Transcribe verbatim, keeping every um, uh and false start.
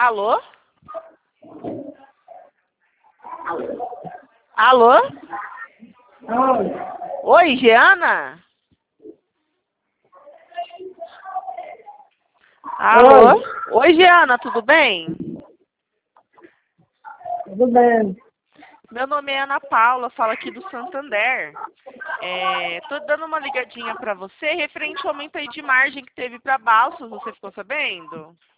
Alô? Alô? Oi. Oi, Jeana? Alô? Oi. Oi, Jeana, tudo bem? Tudo bem. Meu nome é Ana Paula, falo aqui do Santander. É, tô dando uma ligadinha para você referente ao aumento aí de margem que teve para Balsas, você ficou sabendo?